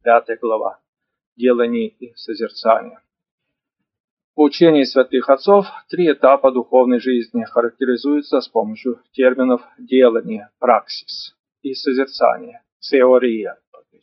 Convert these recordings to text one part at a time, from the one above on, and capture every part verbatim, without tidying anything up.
пятая глава. Делание и созерцание. В учении святых отцов три этапа духовной жизни характеризуются с помощью терминов делание, праксис, и созерцание, теория.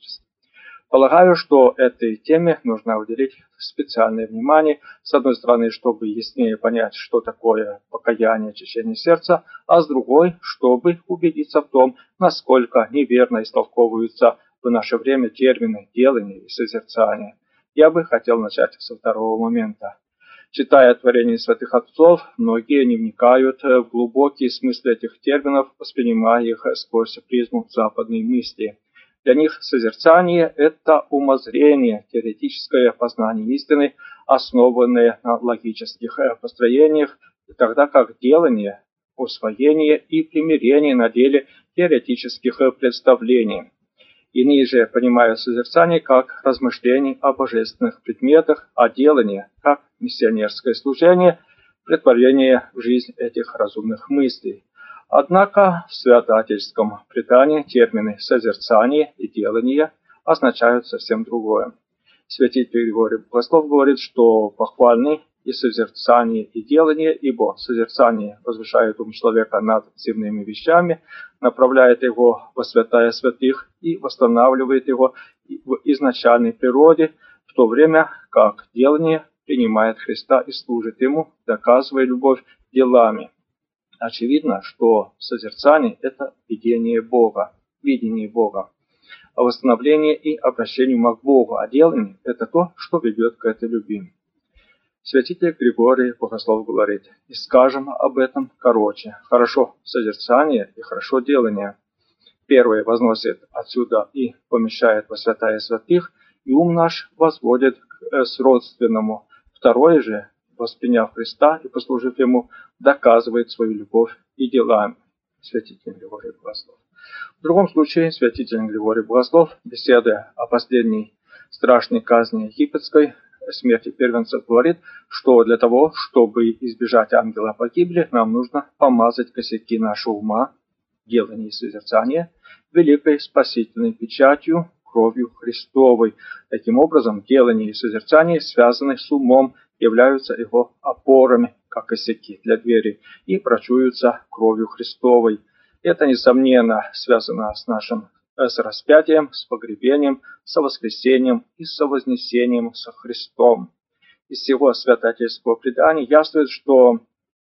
Полагаю, что этой теме нужно уделить специальное внимание, с одной стороны, чтобы яснее понять, что такое покаяние, очищение сердца, а с другой, чтобы убедиться в том, насколько неверно истолковываются в наше время термины делания и созерцания. Я бы хотел начать со второго момента. Читая творения святых отцов, многие не вникают в глубокий смысл этих терминов, воспринимая их сквозь призму западной мысли. Для них созерцание – это умозрение, теоретическое познание истины, основанное на логических построениях, тогда как делание – усвоение и примирение на деле теоретических представлений. Иные же понимают созерцание как размышление о божественных предметах, а делание как миссионерское служение, претворение в жизнь этих разумных мыслей. Однако в святоотеческом предании термины «созерцание» и «делание» означают совсем другое. Святитель Григорий Богослов говорит, что похвальны и созерцание, и делание, ибо созерцание возвышает ум человека над земными вещами, направляет его во святая святых и восстанавливает его в изначальной природе, в то время как делание принимает Христа и служит ему, доказывая любовь делами. Очевидно, что созерцание – это видение Бога, видение Бога, восстановление и обращение ума к Богу, а делание – это то, что ведет к этой любви. Святитель Григорий Богослов говорит: «И скажем об этом короче. Хорошо созерцание и хорошо делание. Первое возносит отсюда и помещает во святая святых, и ум наш возводит к сродственному. Второе же, восприняв Христа и послужив Ему, доказывает свою любовь и делами». Святитель Григорий Богослов. В другом случае святитель Григорий Богослов, беседуя о последней страшной казни египетской, смерти первенцев, говорит, что для того, чтобы избежать ангела погибели, нам нужно помазать косяки нашего ума, делание и созерцание, великой спасительной печатью, кровью Христовой. Таким образом, делание и созерцание, связанные с умом, являются его опорами, как косяки для двери, и прочуются кровью Христовой. Это, несомненно, связано с нашим с распятием, с погребением, со воскресением и со вознесением со Христом. Из всего святоотеческого предания яствует, что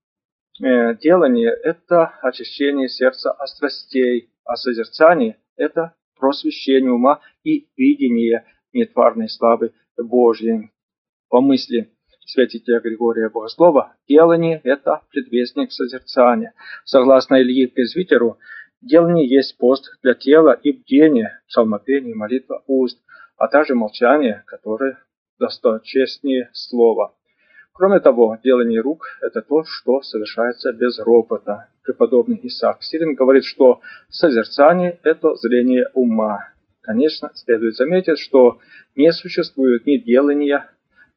э, делание – это очищение сердца от страстей, а созерцание – это просвещение ума и видение нетварной славы Божьей. По мысли святителя Григория Богослова, делание – это предвестник созерцания. Согласно Ильи Презвитеру, делание есть пост для тела и бдение, псалмопение, молитва уст, а также молчание, которое досточестнее слова. Кроме того, делание рук – это то, что совершается без ропота. Преподобный Исаак Сирин говорит, что созерцание – это зрение ума. Конечно, следует заметить, что не существует ни делания,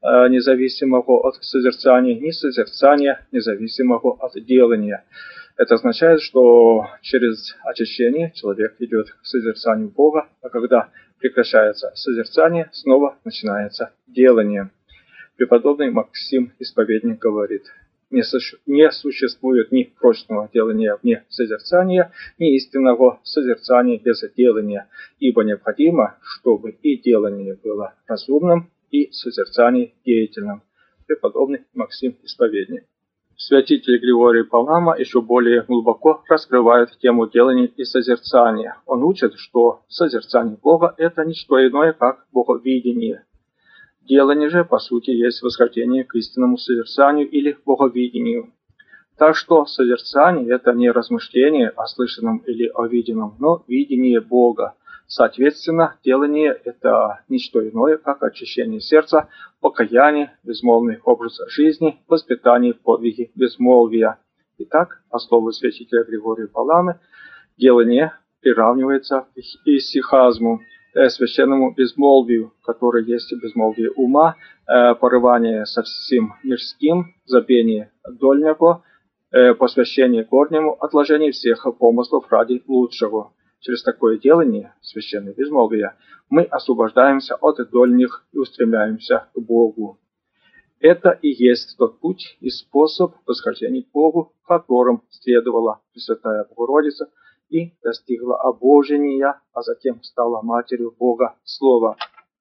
независимого от созерцания, ни созерцания, независимого от делания. Это означает, что через очищение человек идет к созерцанию Бога, а когда прекращается созерцание, снова начинается делание. Преподобный Максим Исповедник говорит: не, суще... не существует ни прочного делания вне созерцания, ни истинного созерцания без делания, ибо необходимо, чтобы и делание было разумным, и созерцание деятельным. Преподобный Максим Исповедник. Святитель Григорий Палама еще более глубоко раскрывает тему делания и созерцания. Он учит, что созерцание Бога – это не что иное, как боговидение. Делание же, по сути, есть восхождение к истинному созерцанию или боговидению. Так что созерцание – это не размышление о слышанном или о виденном, но видение Бога. Соответственно, делание – это не что иное, как очищение сердца, покаяние, безмолвный образ жизни, воспитание в подвиге безмолвия. Итак, по слову святителя Григория Паламы, делание приравнивается к исихазму, э, священному безмолвию, которое есть безмолвие ума, э, порывание со всем мирским, забвение дольнего, э, посвящение горнему, отложение всех помыслов ради лучшего. Через такое делание, священное безмолвие, мы освобождаемся от дольних и устремляемся к Богу. Это и есть тот путь и способ восхождения к Богу, которым следовала Пресвятая Богородица и достигла обожения, а затем стала Матерью Бога Слова.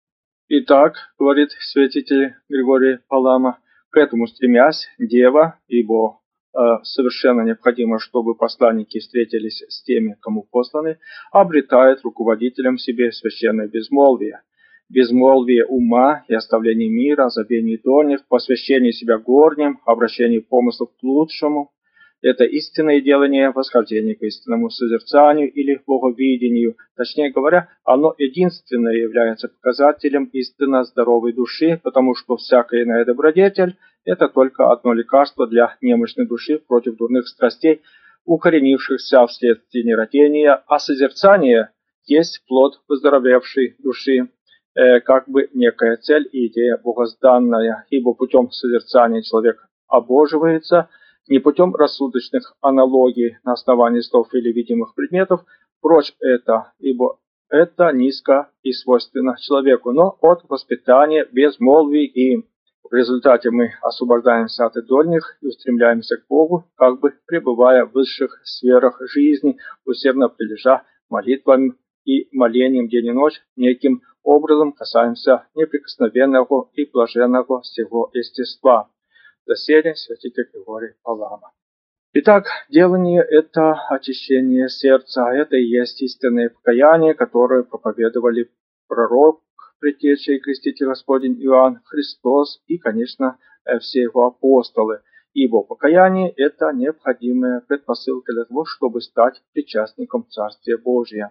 Итак, говорит святитель Григорий Палама, к этому стремясь, Дева, ибо э, совершенно необходимо, чтобы посланники встретились с теми, кому посланы, обретает руководителем себе священное безмолвие. Безмолвие ума и оставление мира, забвение дольних, посвящение себя горним, обращение помыслов к лучшему – это истинное делание восхождения к истинному созерцанию или боговидению. Точнее говоря, оно единственное является показателем истинно здоровой души, потому что всякая иная добродетель – это только одно лекарство для немощной души против дурных страстей, укоренившихся вследствие нерадения, а созерцание есть плод выздоровевшей души, э, как бы некая цель и идея богозданная, ибо путем созерцания человек обоживается, не путем рассудочных аналогий на основании слов или видимых предметов, прочь это, ибо это низко и свойственно человеку, но от воспитания безмолвий, и в результате мы освобождаемся от дольних и устремляемся к Богу, как бы пребывая в высших сферах жизни, усердно прилежа молитвами и молением день и ночь, неким образом касаемся неприкосновенного и блаженного всего естества. Доселе святитель Григорий Палама. Итак, делание – это очищение сердца, это и есть истинное покаяние, которое проповедовали пророк, предтеча и креститель Господень Иоанн, Христос и, конечно, все его апостолы. Ибо покаяние – это необходимая предпосылка для того, чтобы стать причастником Царствия Божия.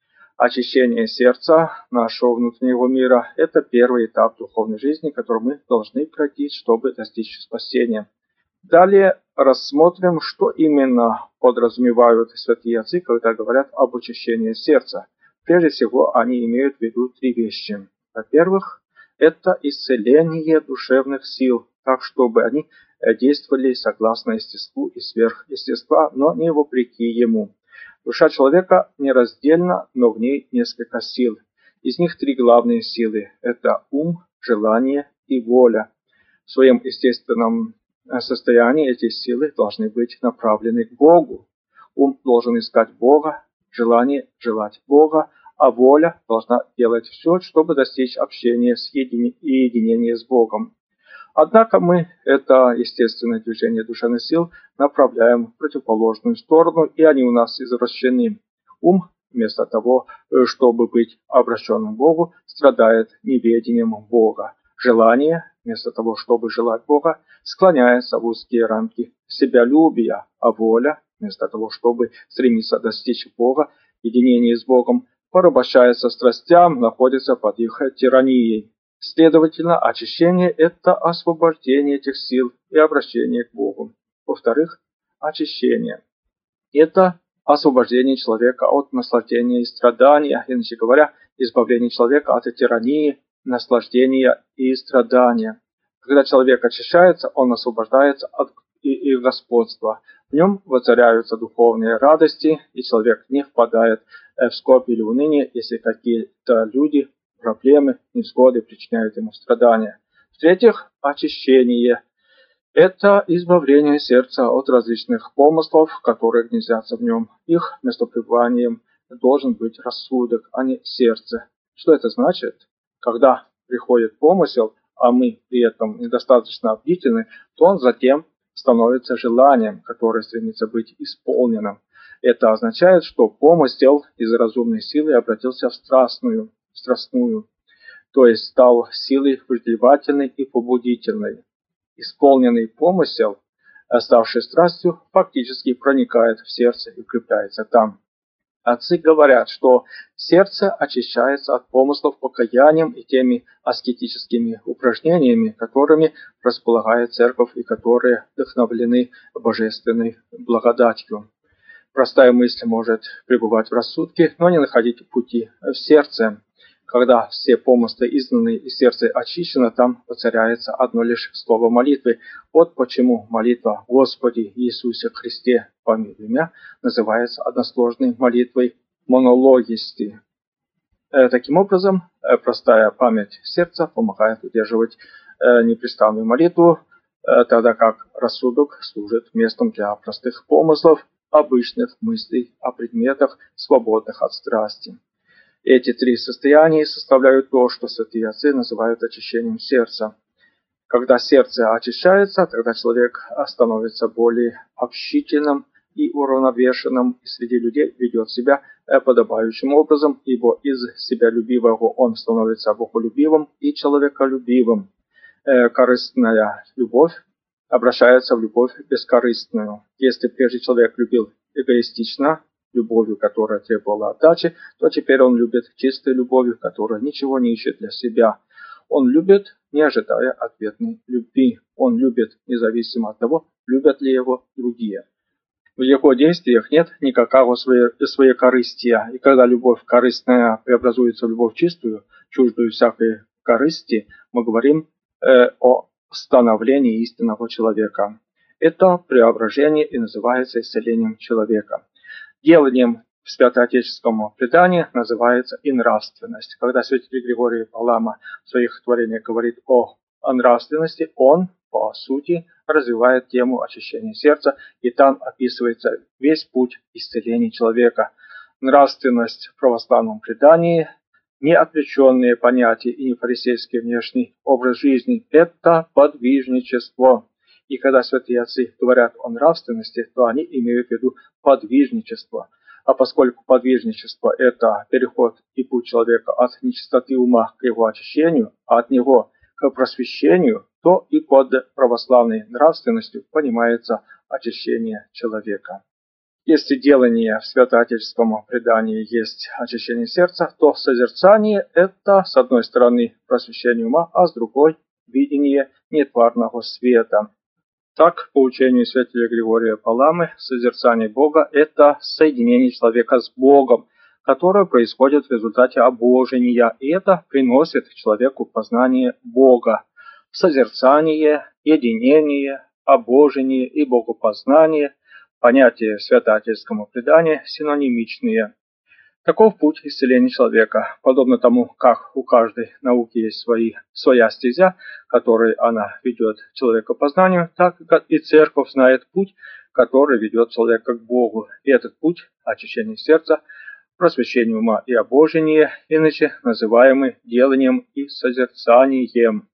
Очищение сердца, нашего внутреннего мира – это первый этап духовной жизни, который мы должны пройти, чтобы достичь спасения. Далее рассмотрим, что именно подразумевают святые отцы, когда говорят об очищении сердца. Прежде всего, они имеют в виду три вещи. Во-первых, это исцеление душевных сил, так чтобы они действовали согласно естеству и сверхъестества, но не вопреки ему. Душа человека нераздельна, но в ней несколько сил. Из них три главные силы – это ум, желание и воля. В своем естественном состоянии эти силы должны быть направлены к Богу. Ум должен искать Бога, желание – желать Бога, а воля должна делать все, чтобы достичь общения с едини... и единения с Богом. Однако мы это естественное движение душевных сил направляем в противоположную сторону, и они у нас извращены. Ум, вместо того, чтобы быть обращенным к Богу, страдает неведением Бога. Желание, вместо того, чтобы желать Бога, склоняется в узкие рамки себялюбия, а воля, вместо того, чтобы стремиться достичь Бога, единения с Богом, порабощается страстям, находится под их тиранией. Следовательно, очищение – это освобождение этих сил и обращение к Богу. Во-вторых, очищение – это освобождение человека от наслаждения и страдания, иначе говоря, избавление человека от тирании, наслаждения и страдания. Когда человек очищается, он освобождается от их господства. В нем воцаряются духовные радости, и человек не впадает в скорбь или уныние, если какие-то люди, проблемы, невзгоды причиняют ему страдания. В-третьих, очищение – это избавление сердца от различных помыслов, которые гнездятся в нем. Их местопребыванием должен быть рассудок, а не сердце. Что это значит? Когда приходит помысел, а мы при этом недостаточно бдительны, то он затем становится желанием, которое стремится быть исполненным. Это означает, что помысел из разумной силы обратился в страстную, страстную, то есть стал силой вожделевательной и побудительной. Исполненный помысел, ставший страстью, фактически проникает в сердце и укрепляется там. Отцы говорят, что сердце очищается от помыслов покаянием и теми аскетическими упражнениями, которыми располагает церковь и которые вдохновлены божественной благодатью. Простая мысль может пребывать в рассудке, но не находить пути в сердце. Когда все помыслы изгнаны и сердце очищено, там воцаряется одно лишь слово молитвы. Вот почему молитва «Господи Иисусе Христе, помилуй меня» называется односложной молитвой монологисти. Таким образом, простая память сердца помогает удерживать непрестанную молитву, тогда как рассудок служит местом для простых помыслов, обычных мыслей о предметах, свободных от страсти. Эти три состояния составляют то, что святые отцы называют очищением сердца. Когда сердце очищается, тогда человек становится более общительным и уравновешенным, и среди людей ведет себя подобающим образом, ибо из себялюбивого он становится боголюбивым и человеколюбивым. Корыстная любовь обращается в любовь бескорыстную. Если прежде человек любил эгоистично, любовью, которая требовала отдачи, то теперь он любит чистой любовью, которая ничего не ищет для себя. Он любит, не ожидая ответной любви. Он любит, независимо от того, любят ли его другие. В его действиях нет никакого своекорыстия, и когда любовь корыстная преобразуется в любовь чистую, чуждую всякой корысти, мы говорим э, о становлении истинного человека. Это преображение и называется исцелением человека. Деланием в святоотеческом предании называется и нравственность. Когда святитель Григорий Палама в своих творениях говорит о, о нравственности, он, по сути, развивает тему очищения сердца, и там описывается весь путь исцеления человека. Нравственность в православном предании, не отвлеченные понятия и не фарисейский внешний образ жизни – это подвижничество. И когда святые отцы говорят о нравственности, то они имеют в виду подвижничество. А поскольку подвижничество – это переход и путь человека от нечистоты ума к его очищению, а от него к просвещению, то и под православной нравственностью понимается очищение человека. Если делание в святоотеческом предании есть очищение сердца, то созерцание – это, с одной стороны, просвещение ума, а с другой – видение нетварного света. Так, по учению святителя Григория Паламы, созерцание Бога – это соединение человека с Богом, которое происходит в результате обожения, и это приносит человеку познание Бога. Созерцание, единение, обожение и богопознание – понятия в святоотеческом предании синонимичные. Таков путь исцеления человека, подобно тому, как у каждой науки есть свои, своя стезя, которой она ведет человека к познанию, так как и церковь знает путь, который ведет человека к Богу. И этот путь – очищение сердца, просвещение ума и обожение, иначе называемый деланием и созерцанием.